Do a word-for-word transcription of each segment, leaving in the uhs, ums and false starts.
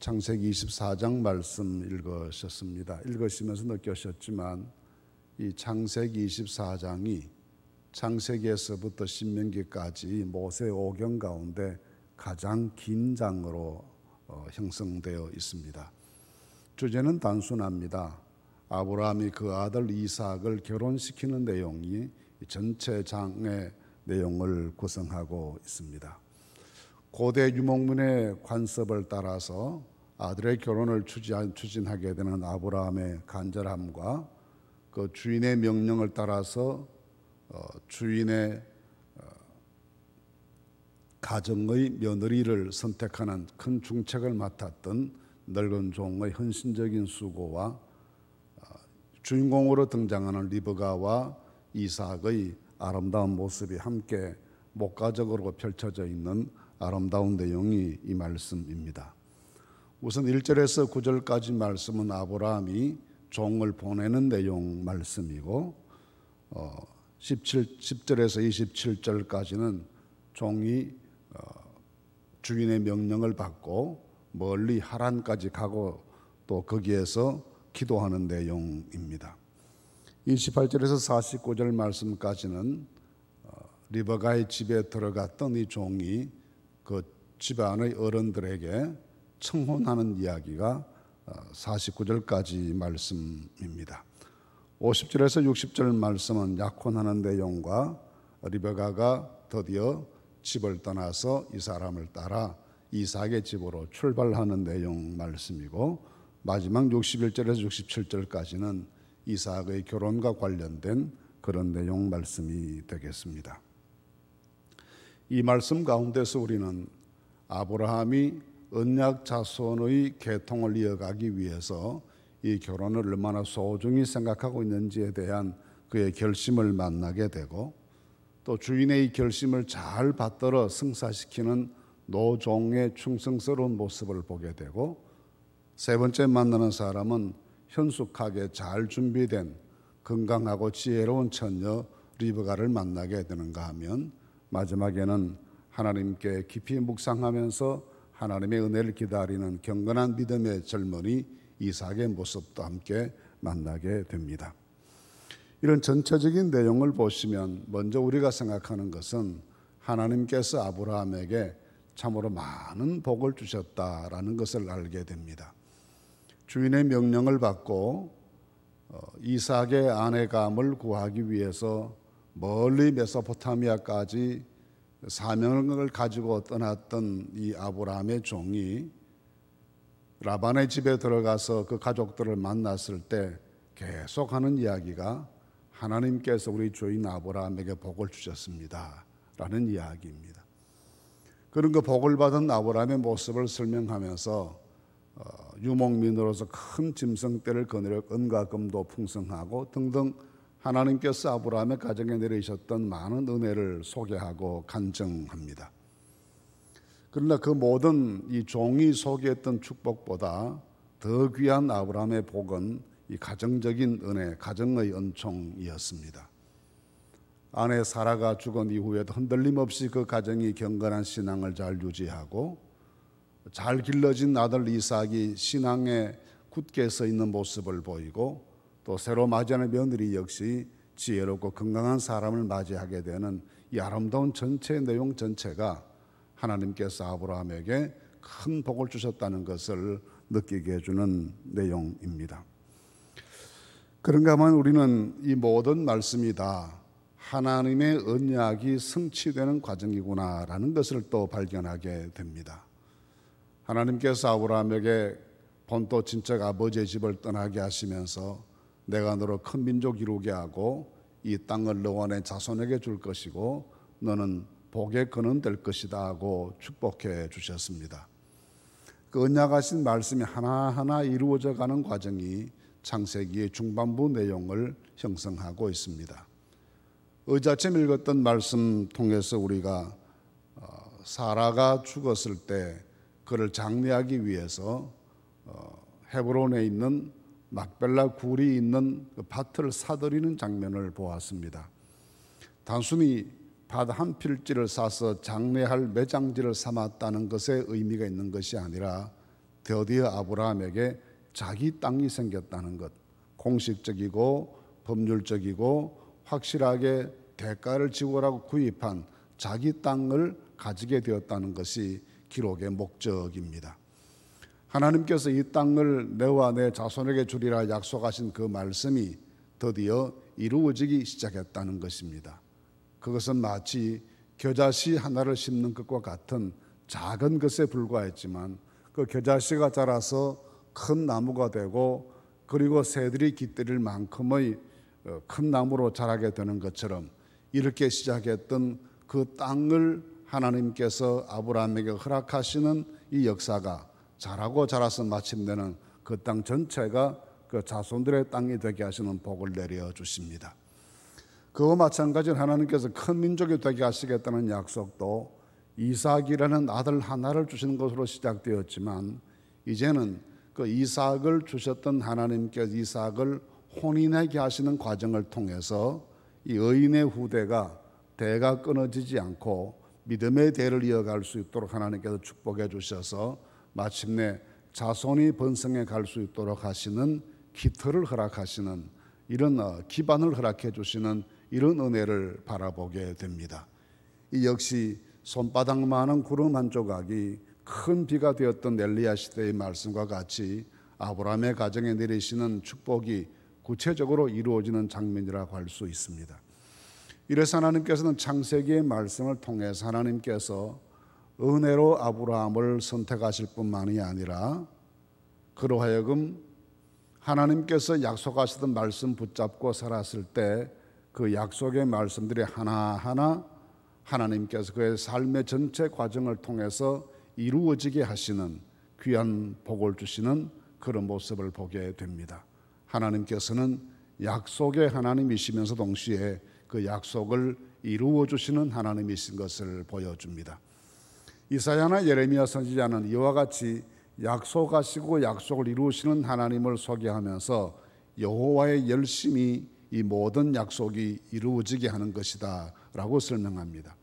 창세기 이십사 장 말씀 읽으셨습니다. 읽으시면서 느끼셨지만 이 창세기 이십사 장이 창세기에서부터 신명기까지 모세 오경 가운데 가장 긴 장으로 어, 형성되어 있습니다. 주제는 단순합니다. 아브라함이 그 아들 이삭을 결혼시키는 내용이 전체 장의 내용을 구성하고 있습니다. 고대 유목민의 관습을 따라서 아들의 결혼을 추진하게 되는 아브라함의 간절함과 그 주인의 명령을 따라서 주인의 가정의 며느리를 선택하는 큰 중책을 맡았던 늙은 종의 헌신적인 수고와 주인공으로 등장하는 리브가와 이삭의 아름다운 모습이 함께 목가적으로 펼쳐져 있는 아름다운 내용이 이 말씀입니다. 우선 일 절에서 구 절까지 말씀은 아브라함이 종을 보내는 내용 말씀이고 어, 십칠, 십 절에서 이십칠 절까지는 종이 어, 주인의 명령을 받고 멀리 하란까지 가고 또 거기에서 기도하는 내용입니다. 이십팔 절에서 사십구 절 말씀까지는 어, 리브가의 집에 들어갔던 이 종이 그 집안의 어른들에게 청혼하는 이야기가 사십구 절까지 말씀입니다. 오십 절에서 육십 절 말씀은 약혼하는 내용과 리베가가 드디어 집을 떠나서 이 사람을 따라 이삭의 집으로 출발하는 내용 말씀이고, 마지막 육십일 절에서 육십칠 절까지는 이삭의 결혼과 관련된 그런 내용 말씀이 되겠습니다. 이 말씀 가운데서 우리는 아브라함이 언약 자손의 계통을 이어가기 위해서 이 결혼을 얼마나 소중히 생각하고 있는지에 대한 그의 결심을 만나게 되고, 또 주인의 이 결심을 잘 받들어 승사시키는 노종의 충성스러운 모습을 보게 되고, 세 번째 만나는 사람은 현숙하게 잘 준비된 건강하고 지혜로운 처녀 리브가를 만나게 되는가 하면, 마지막에는 하나님께 깊이 묵상하면서 하나님의 은혜를 기다리는 경건한 믿음의 젊은이 이삭의 모습도 함께 만나게 됩니다. 이런 전체적인 내용을 보시면 먼저 우리가 생각하는 것은 하나님께서 아브라함에게 참으로 많은 복을 주셨다라는 것을 알게 됩니다. 주인의 명령을 받고 이삭의 아내감을 구하기 위해서 멀리 메소포타미아까지 사명을 가지고 떠났던 이 아브라함의 종이 라반의 집에 들어가서 그 가족들을 만났을 때 계속하는 이야기가 하나님께서 우리 주인 아브라함에게 복을 주셨습니다 라는 이야기입니다. 그런 그 복을 받은 아브라함의 모습을 설명하면서 유목민으로서 큰 짐승떼를 거느려 은과 금도 풍성하고 등등 하나님께서 아브라함의 가정에 내리셨던 많은 은혜를 소개하고 간증합니다. 그러나 그 모든 이 종이 소개했던 축복보다 더 귀한 아브라함의 복은 이 가정적인 은혜, 가정의 은총이었습니다. 아내 사라가 죽은 이후에도 흔들림 없이 그 가정이 경건한 신앙을 잘 유지하고, 잘 길러진 아들 이삭이 신앙에 굳게 서 있는 모습을 보이고, 또 새로 맞이하는 며느리 역시 지혜롭고 건강한 사람을 맞이하게 되는 이 아름다운 전체 내용 전체가 하나님께서 아브라함에게 큰 복을 주셨다는 것을 느끼게 해주는 내용입니다. 그런가 하면 우리는 이 모든 말씀이 다 하나님의 언약이 성취되는 과정이구나라는 것을 또 발견하게 됩니다. 하나님께서 아브라함에게 본토 친척 아버지의 집을 떠나게 하시면서 내가 너로 큰 민족 이루게 하고 이 땅을 너와 내 자손에게 줄 것이고 너는 복의 근원 될 것이다 하고 축복해 주셨습니다. 그 언약하신 말씀이 하나하나 이루어져 가는 과정이 창세기의 중반부 내용을 형성하고 있습니다. 어제아침 읽었던 말씀 통해서 우리가 사라가 죽었을 때 그를 장례하기 위해서 헤브론에 있는 막벨라 굴이 있는 그 밭을 사들이는 장면을 보았습니다. 단순히 밭 한 필지를 사서 장례할 매장지를 삼았다는 것에 의미가 있는 것이 아니라 드디어 아브라함에게 자기 땅이 생겼다는 것, 공식적이고 법률적이고 확실하게 대가를 지불하고 구입한 자기 땅을 가지게 되었다는 것이 기록의 목적입니다. 하나님께서 이 땅을 너와 내 자손에게 주리라 약속하신 그 말씀이 드디어 이루어지기 시작했다는 것입니다. 그것은 마치 겨자씨 하나를 심는 것과 같은 작은 것에 불과했지만 그 겨자씨가 자라서 큰 나무가 되고 그리고 새들이 깃들일 만큼의 큰 나무로 자라게 되는 것처럼 이렇게 시작했던 그 땅을 하나님께서 아브라함에게 허락하시는 이 역사가 자라고 자라서 마침내는 그 땅 전체가 그 자손들의 땅이 되게 하시는 복을 내려 주십니다. 그와 마찬가지로 하나님께서 큰 민족이 되게 하시겠다는 약속도 이삭이라는 아들 하나를 주시는 것으로 시작되었지만 이제는 그 이삭을 주셨던 하나님께서 이삭을 혼인하게 하시는 과정을 통해서 이 의인의 후대가 대가 끊어지지 않고 믿음의 대를 이어갈 수 있도록 하나님께서 축복해 주셔서 마침내 자손이 번성해 갈 수 있도록 하시는 기틀을 허락하시는 이런 기반을 허락해 주시는 이런 은혜를 바라보게 됩니다. 이 역시 손바닥만한 구름 한 조각이 큰 비가 되었던 엘리야 시대의 말씀과 같이 아브라함의 가정에 내리시는 축복이 구체적으로 이루어지는 장면이라고 할 수 있습니다. 이래서 하나님께서는 창세기의 말씀을 통해서 하나님께서 은혜로 아브라함을 선택하실 뿐만이 아니라 그로 하여금 하나님께서 약속하시던 말씀 붙잡고 살았을 때 그 약속의 말씀들이 하나하나 하나님께서 그의 삶의 전체 과정을 통해서 이루어지게 하시는 귀한 복을 주시는 그런 모습을 보게 됩니다. 하나님께서는 약속의 하나님이시면서 동시에 그 약속을 이루어 주시는 하나님이신 것을 보여줍니다. 이사야나 예레미야 선지자는 이와 같이 약속하시고 약속을 이루시는 하나님을 소개하면서 여호와의 열심이 이 모든 약속이 이루어지게 하는 것이다 라고 설명합니다.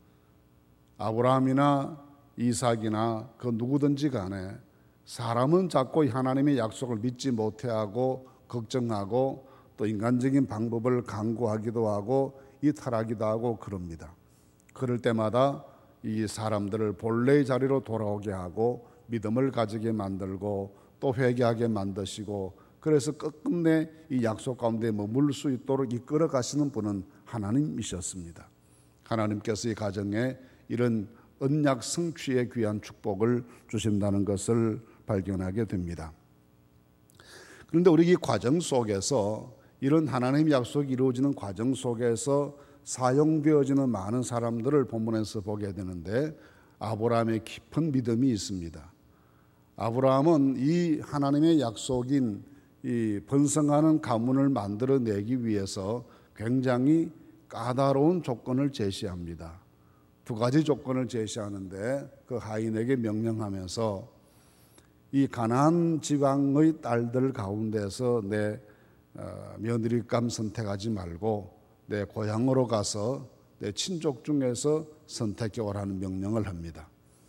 아브라함이나 이삭이나 그 누구든지 간에 사람은 자꾸 하나님의 약속을 믿지 못해하고 걱정하고 또 인간적인 방법을 강구하기도 하고 이탈하기도 하고 그럽니다. 그럴 때마다 이 사람들을 본래의 자리로 돌아오게 하고 믿음을 가지게 만들고 또 회개하게 만드시고 그래서 끝끝내 이 약속 가운데 머물 수 있도록 이끌어 가시는 분은 하나님이셨습니다. 하나님께서 이 가정에 이런 언약 성취의 귀한 축복을 주신다는 것을 발견하게 됩니다. 그런데 우리 이 과정 속에서 이런 하나님 약속이 이루어지는 과정 속에서 사용되어지는 많은 사람들을 본문에서 보게 되는데 아브라함의 깊은 믿음이 있습니다. 아브라함은 이 하나님의 약속인 이 번성하는 가문을 만들어내기 위해서 굉장히 까다로운 조건을 제시합니다. 두 가지 조건을 제시하는데 그 하인에게 명령하면서 이 가나안 지방의 딸들 가운데서 내 며느리감 선택하지 말고 내 고향으로 가서 내 친족 중에서 선택해 오라는 명령을 합니다.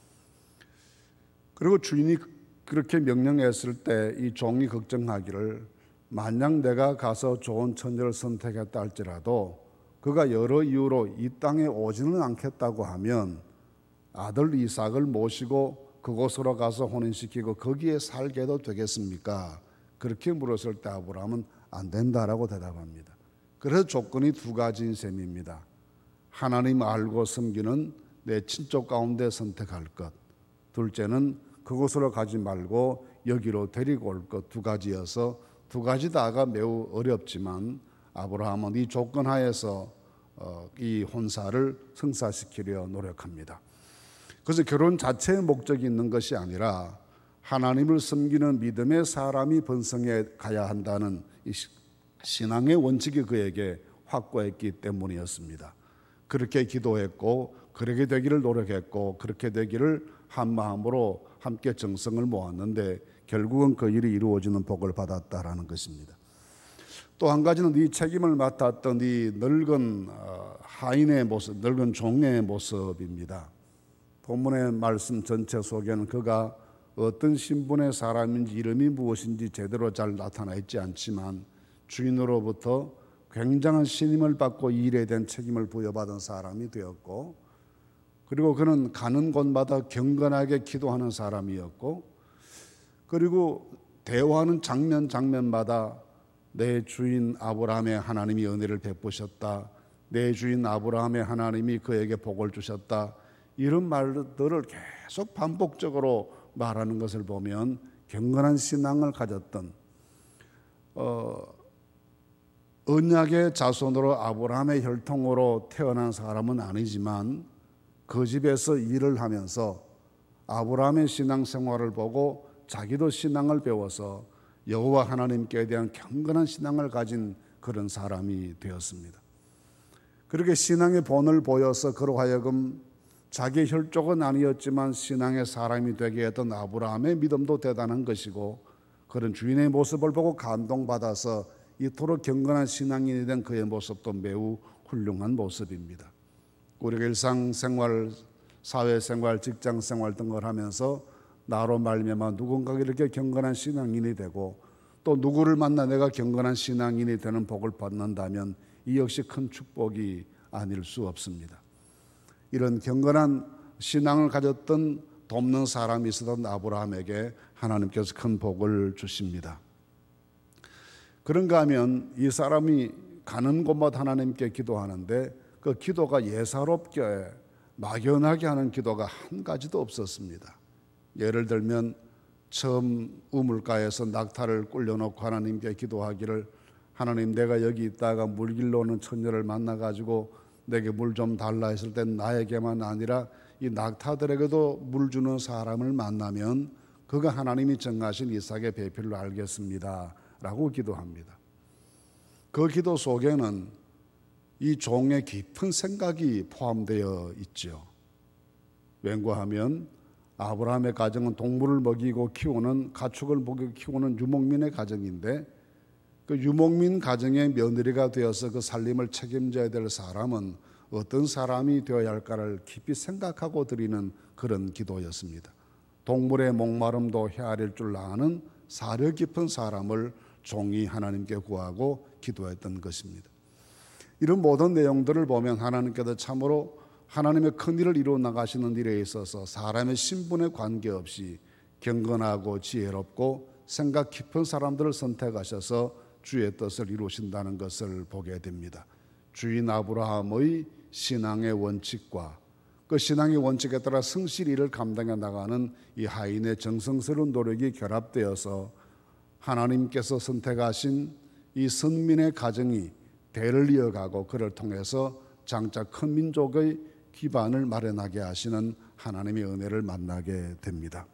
그리고 주인이 그렇게 명령했을 때 이 종이 걱정하기를 만약 내가 가서 좋은 처녀를 선택했다 할지라도 그가 여러 이유로 이 땅에 오지는 않겠다고 하면 아들 이삭을 모시고 그곳으로 가서 혼인시키고 거기에 살게도 되겠습니까? 그렇게 물었을 때 아브라함은 안 된다라고 대답합니다. 그래서 조건이 두 가지인 셈입니다. 하나님 알고 섬기는 내 친족 가운데 선택할 것, 둘째는 그곳으로 가지 말고 여기로 데리고 올 것, 두 가지여서 두 가지 다가 매우 어렵지만 아브라함은 이 조건 하에서 이 혼사를 성사시키려 노력합니다. 그래서 결혼 자체의 목적이 있는 것이 아니라 하나님을 섬기는 믿음의 사람이 번성해 가야 한다는 이 신앙의 원칙이 그에게 확고했기 때문이었습니다. 그렇게 기도했고 그렇게 되기를 노력했고 그렇게 되기를 한 마음으로 함께 정성을 모았는데 결국은 그 일이 이루어지는 복을 받았다라는 것입니다. 또 한 가지는 이 책임을 맡았던 이 늙은 하인의 모습, 늙은 종의 모습입니다. 본문의 말씀 전체 속에는 그가 어떤 신분의 사람인지 이름이 무엇인지 제대로 잘 나타나 있지 않지만 주인으로부터 굉장한 신임을 받고 이 일에 대한 책임을 부여받은 사람이 되었고, 그리고 그는 가는 곳마다 경건하게 기도하는 사람이었고, 그리고 대화하는 장면 장면마다 내 주인 아브라함의 하나님이 은혜를 베푸셨다, 내 주인 아브라함의 하나님이 그에게 복을 주셨다, 이런 말들을 계속 반복적으로 말하는 것을 보면 경건한 신앙을 가졌던 어, 언약의 자손으로 아브라함의 혈통으로 태어난 사람은 아니지만 그 집에서 일을 하면서 아브라함의 신앙생활을 보고 자기도 신앙을 배워서 여호와 하나님께 대한 경건한 신앙을 가진 그런 사람이 되었습니다. 그렇게 신앙의 본을 보여서 그로 하여금 자기 혈족은 아니었지만 신앙의 사람이 되게 했던 아브라함의 믿음도 대단한 것이고, 그런 주인의 모습을 보고 감동받아서 이토록 경건한 신앙인이 된 그의 모습도 매우 훌륭한 모습입니다. 우리가 일상생활, 사회생활, 직장생활 등을 하면서 나로 말미암아 누군가가 이렇게 경건한 신앙인이 되고 또 누구를 만나 내가 경건한 신앙인이 되는 복을 받는다면 이 역시 큰 축복이 아닐 수 없습니다. 이런 경건한 신앙을 가졌던 돕는 사람이 있었던 아브라함에게 하나님께서 큰 복을 주십니다. 그런가 하면 이 사람이 가는 곳마다 하나님께 기도하는데 그 기도가 예사롭게 막연하게 하는 기도가 한 가지도 없었습니다. 예를 들면 처음 우물가에서 낙타를 꿀려놓고 하나님께 기도하기를, 하나님 내가 여기 있다가 물길로 오는 처녀를 만나가지고 내게 물 좀 달라 했을 땐 나에게만 아니라 이 낙타들에게도 물 주는 사람을 만나면 그가 하나님이 정하신 이삭의 배필로 알겠습니다 라고 기도합니다. 그 기도 속에는 이 종의 깊은 생각이 포함되어 있죠. 왠고하면 아브라함의 가정은 동물을 먹이고 키우는, 가축을 먹이고 키우는 유목민의 가정인데 그 유목민 가정의 며느리가 되어서 그 살림을 책임져야 될 사람은 어떤 사람이 되어야 할까를 깊이 생각하고 드리는 그런 기도였습니다. 동물의 목마름도 헤아릴 줄 아는 사려 깊은 사람을 종이 하나님께 구하고 기도했던 것입니다. 이런 모든 내용들을 보면 하나님께서 참으로 하나님의 큰 일을 이루어 나가시는 일에 있어서 사람의 신분에 관계없이 경건하고 지혜롭고 생각 깊은 사람들을 선택하셔서 주의 뜻을 이루신다는 것을 보게 됩니다. 주인 아브라함의 신앙의 원칙과 그 신앙의 원칙에 따라 성실히 일을 감당해 나가는 이 하인의 정성스러운 노력이 결합되어서 하나님께서 선택하신 이 선민의 가정이 대를 이어가고 그를 통해서 장차 큰 민족의 기반을 마련하게 하시는 하나님의 은혜를 만나게 됩니다.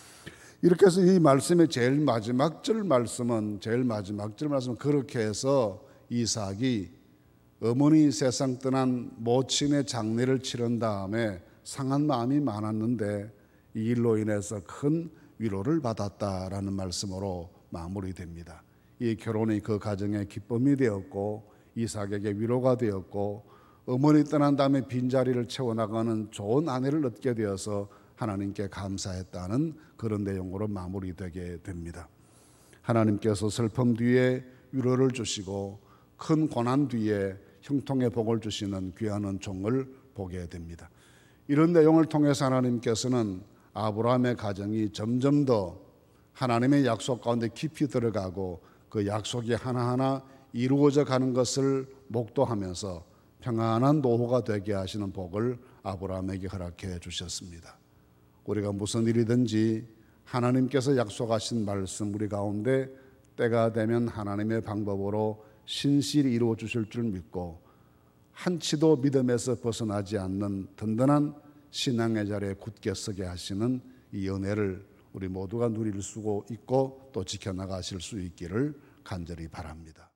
이렇게 해서 이 말씀의 제일 마지막 절 말씀은 제일 마지막 절 말씀은 그렇게 해서 이삭이 어머니 세상 떠난 모친의 장례를 치른 다음에 상한 마음이 많았는데 이 일로 인해서 큰 위로를 받았다라는 말씀으로 마무리됩니다. 이 결혼이 그 가정의 기쁨이 되었고 이삭에게 위로가 되었고 어머니 떠난 다음에 빈자리를 채워나가는 좋은 아내를 얻게 되어서 하나님께 감사했다는 그런 내용으로 마무리되게 됩니다. 하나님께서 슬픔 뒤에 위로를 주시고 큰 고난 뒤에 형통의 복을 주시는 귀한 은총을 보게 됩니다. 이런 내용을 통해서 하나님께서는 아브라함의 가정이 점점 더 하나님의 약속 가운데 깊이 들어가고 그 약속이 하나하나 이루어져 가는 것을 목도하면서 평안한 노후가 되게 하시는 복을 아브라함에게 허락해 주셨습니다. 우리가 무슨 일이든지 하나님께서 약속하신 말씀 우리 가운데 때가 되면 하나님의 방법으로 신실히 이루어 주실 줄 믿고 한치도 믿음에서 벗어나지 않는 든든한 신앙의 자리에 굳게 서게 하시는 이 은혜를 우리 모두가 누릴 수 있고 또 지켜나가실 수 있기를 간절히 바랍니다.